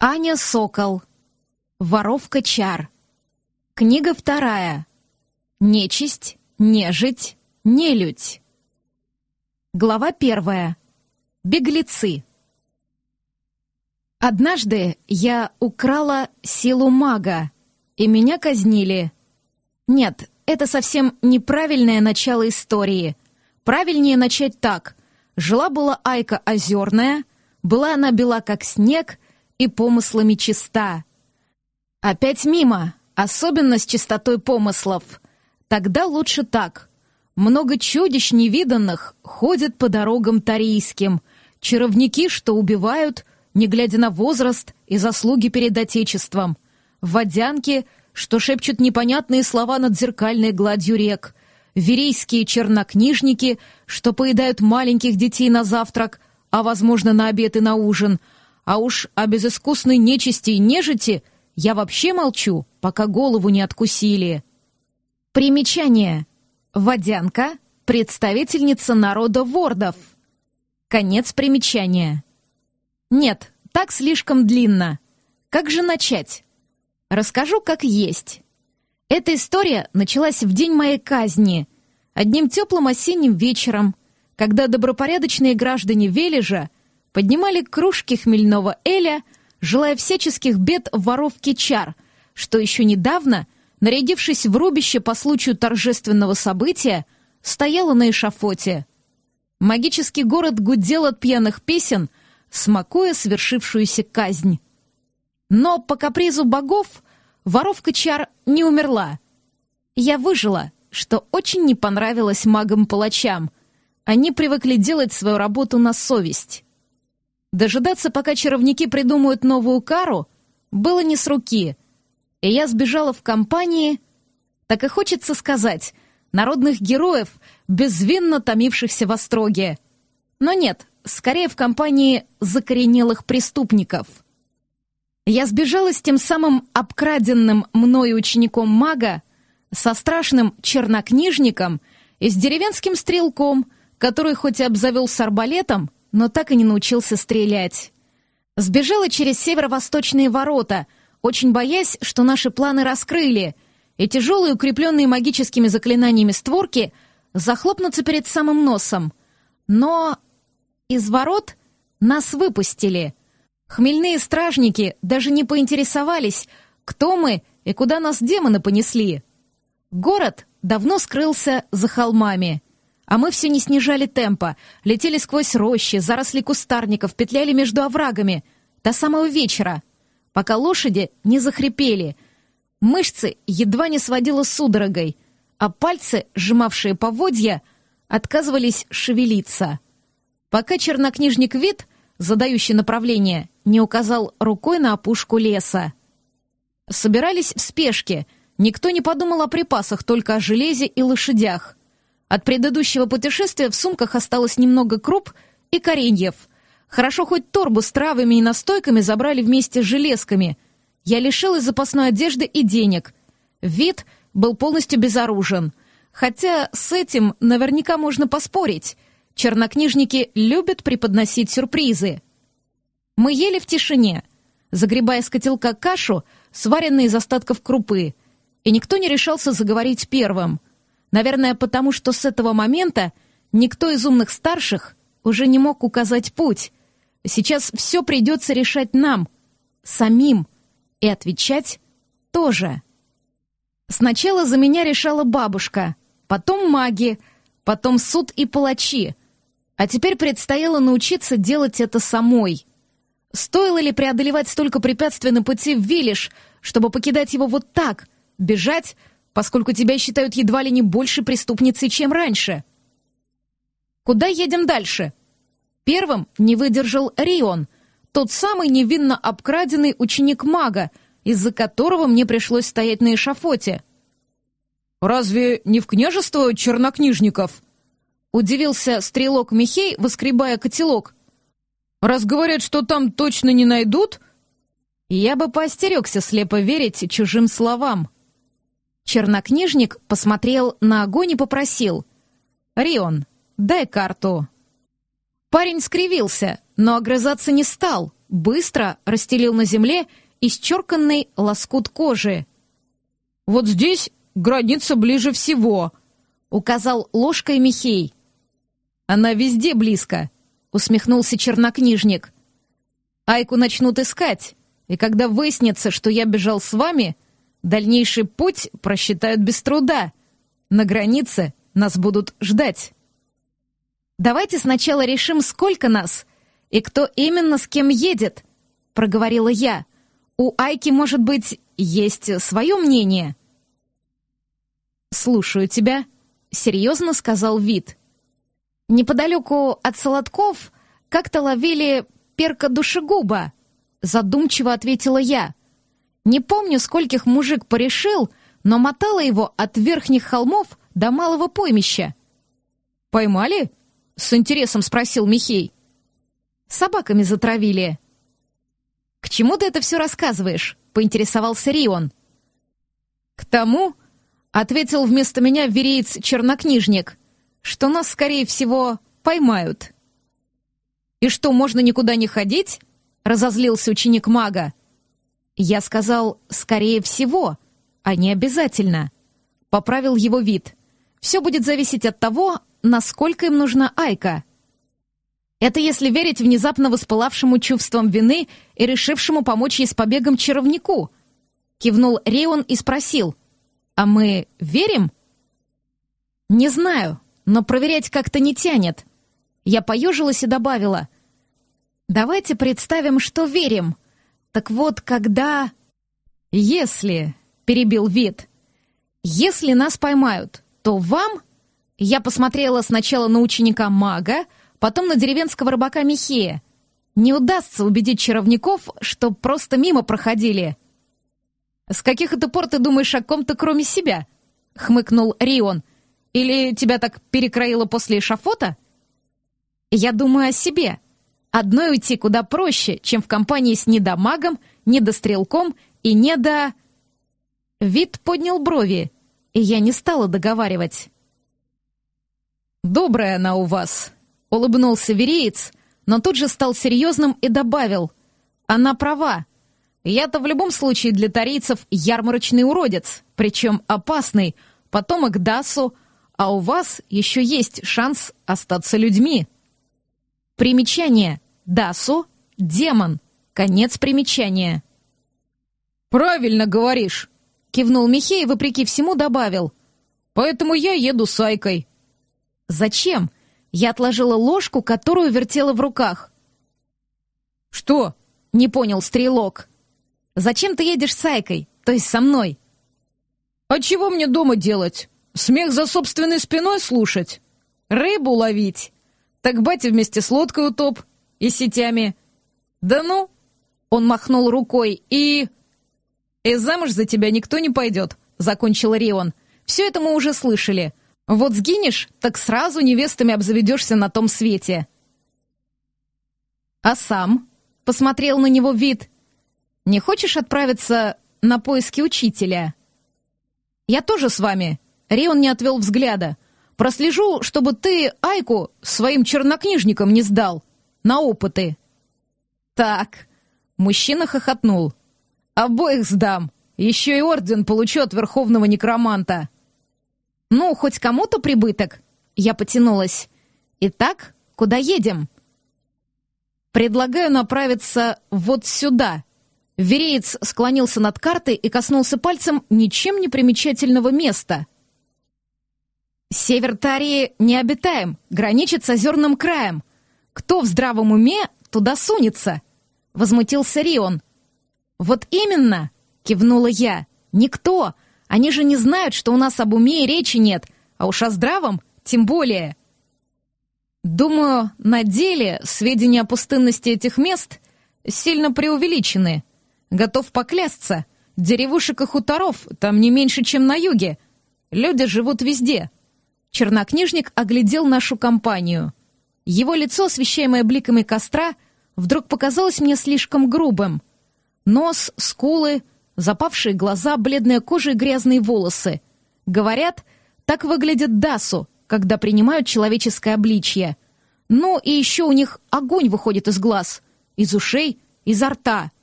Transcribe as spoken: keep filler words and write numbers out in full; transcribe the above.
Аня Сокол. Воровка чар. Книга вторая. Нечисть, нежить, нелюдь. Глава первая. Беглецы. Однажды я украла силу мага, и меня казнили. Нет, это совсем неправильное начало истории. Правильнее начать так. Жила-была Айка Озерная, была она бела, как снег, и помыслами чиста. Опять мимо, особенно с чистотой помыслов. Тогда лучше так. Много чудищ невиданных ходят по дорогам тарийским, чаровники, что убивают, не глядя на возраст и заслуги перед Отечеством, водянки, что шепчут непонятные слова над зеркальной гладью рек, верейские чернокнижники, что поедают маленьких детей на завтрак, а, возможно, на обед и на ужин, а уж о безыскусной нечисти и нежити я вообще молчу, пока голову не откусили. Примечание. Водянка — представительница народа вордов. Конец примечания. Нет, так слишком длинно. Как же начать? Расскажу, как есть. Эта история началась в день моей казни, одним теплым осенним вечером, когда добропорядочные граждане Вележа поднимали кружки хмельного эля, желая всяческих бед воровке чар, что еще недавно, нарядившись в рубище по случаю торжественного события, стояла на эшафоте. Магический город гудел от пьяных песен, смакуя свершившуюся казнь. Но по капризу богов воровка чар не умерла. Я выжила, что очень не понравилось магам-палачам. Они привыкли делать свою работу на совесть. Дожидаться, пока чаровники придумают новую кару, было не с руки, и я сбежала в компании, так и хочется сказать, народных героев, безвинно томившихся в остроге. Но нет, скорее в компании закоренелых преступников. Я сбежала с тем самым обкраденным мною учеником мага, со страшным чернокнижником и с деревенским стрелком, который хоть и обзавелся арбалетом, но так и не научился стрелять. Сбежала через северо-восточные ворота, очень боясь, что наши планы раскрыли, и тяжелые, укрепленные магическими заклинаниями створки захлопнутся перед самым носом. Но из ворот нас выпустили. Хмельные стражники даже не поинтересовались, кто мы и куда нас демоны понесли. Город давно скрылся за холмами. А мы все не снижали темпа, летели сквозь рощи, заросли кустарников, петляли между оврагами до самого вечера, пока лошади не захрипели. Мышцы едва не сводило судорогой, а пальцы, сжимавшие поводья, отказывались шевелиться. Пока чернокнижник Вит, задающий направление, не указал рукой на опушку леса. Собирались в спешке, никто не подумал о припасах, только о железе и лошадях. От предыдущего путешествия в сумках осталось немного круп и кореньев. Хорошо, хоть торбу с травами и настойками забрали вместе с железками. Я лишилась запасной одежды и денег. Вид был полностью безоружен. Хотя с этим наверняка можно поспорить. Чернокнижники любят преподносить сюрпризы. Мы ели в тишине, загребая с котелка кашу, сваренную из остатков крупы, и никто не решался заговорить первым. Наверное, потому что с этого момента никто из умных старших уже не мог указать путь. Сейчас все придется решать нам, самим, и отвечать тоже. Сначала за меня решала бабушка, потом маги, потом суд и палачи. А теперь предстояло научиться делать это самой. Стоило ли преодолевать столько препятствий на пути в Вележ, чтобы покидать его вот так, бежать, поскольку тебя считают едва ли не больше преступницей, чем раньше? Куда едем дальше? Первым не выдержал Рион, тот самый невинно обкраденный ученик мага, из-за которого мне пришлось стоять на эшафоте. «Разве не в княжество чернокнижников?» — удивился стрелок Михей, воскребая котелок. «Раз говорят, что там точно не найдут...» Я бы поостерегся слепо верить чужим словам. Чернокнижник посмотрел на огонь и попросил: «Рион, дай карту». Парень скривился, но огрызаться не стал, быстро расстелил на земле исчерканный лоскут кожи. «Вот здесь граница ближе всего», — указал ложкой Михей. «Она везде близко», — усмехнулся чернокнижник. «Айку начнут искать, и когда выяснится, что я бежал с вами, дальнейший путь просчитают без труда. На границе нас будут ждать». «Давайте сначала решим, сколько нас и кто именно с кем едет», — проговорила я. «У Айки, может быть, есть свое мнение?» «Слушаю тебя», — серьезно сказал Вит. «Неподалеку от Солодков как-то ловили перка душегуба», — задумчиво ответила я. «Не помню, скольких мужик порешил, но мотало его от верхних холмов до малого поймища». «Поймали?» — с интересом спросил Михей. «Собаками затравили». «К чему ты это все рассказываешь?» — поинтересовался Рион. «К тому», — ответил вместо меня вереец-чернокнижник, «что нас, скорее всего, поймают». «И что, можно никуда не ходить?» — разозлился ученик мага. «Я сказал «скорее всего», а не обязательно», — поправил его Вит. «Все будет зависеть от того, насколько им нужна Айка». «Это если верить внезапно воспылавшему чувством вины и решившему помочь ей с побегом чаровнику», — кивнул Рион и спросил. «А мы верим?» «Не знаю, но проверять как-то не тянет». Я поежилась и добавила. «Давайте представим, что верим. Так вот, когда...» «Если...» — перебил Вит. «Если нас поймают, то вам...» Я посмотрела сначала на ученика мага, потом на деревенского рыбака Михея. «Не удастся убедить чаровников, что просто мимо проходили». «С каких это пор ты думаешь о ком-то, кроме себя?» — хмыкнул Рион. «Или тебя так перекроило после эшафота?» «Я думаю о себе. Одной уйти куда проще, чем в компании с недомагом, недострелком и недо...» Вит поднял брови, и я не стала договаривать. «Добрая она у вас», — улыбнулся вереец, но тут же стал серьезным и добавил. «Она права. Я-то в любом случае для тарийцев ярмарочный уродец, причем опасный, потомок Дасу, а у вас еще есть шанс остаться людьми». Примечание. Дасу — демон. Конец примечания. «Правильно говоришь», — кивнул Михей и, вопреки всему, добавил. «Поэтому я еду с Айкой». «Зачем?» Я отложила ложку, которую вертела в руках. «Что?» — не понял стрелок. «Зачем ты едешь с Айкой, то есть со мной?» «А чего мне дома делать? Смех за собственной спиной слушать? Рыбу ловить? Так батя вместе с лодкой утоп и сетями. Да ну!» Он махнул рукой и... «И замуж за тебя никто не пойдет», — закончил Рион. «Все это мы уже слышали. Вот сгинешь, так сразу невестами обзаведешься на том свете». «А сам?» — посмотрел на него Вит. «Не хочешь отправиться на поиски учителя?» «Я тоже с вами». Рион не отвел взгляда. «Прослежу, чтобы ты Айку своим чернокнижникам не сдал. На опыты». «Так», — мужчина хохотнул. «Обоих сдам. Еще и орден получу от верховного некроманта». «Ну, хоть кому-то прибыток?» Я потянулась. «Итак, куда едем?» «Предлагаю направиться вот сюда». Вереец склонился над картой и коснулся пальцем ничем не примечательного места. «Север Тарии необитаем, граничит с озерным краем. Кто в здравом уме туда сунется?» — возмутился Рион. «Вот именно!» — кивнула я. «Никто! Они же не знают, что у нас об уме и речи нет, а уж о здравом тем более». «Думаю, на деле сведения о пустынности этих мест сильно преувеличены. Готов поклясться, деревушек и хуторов там не меньше, чем на юге. Люди живут везде». Чернокнижник оглядел нашу компанию. Его лицо, освещаемое бликами костра, вдруг показалось мне слишком грубым. Нос, скулы, запавшие глаза, бледная кожа и грязные волосы. Говорят, так выглядят Дасу, когда принимают человеческое обличье. Ну и еще у них огонь выходит из глаз, из ушей изо рта.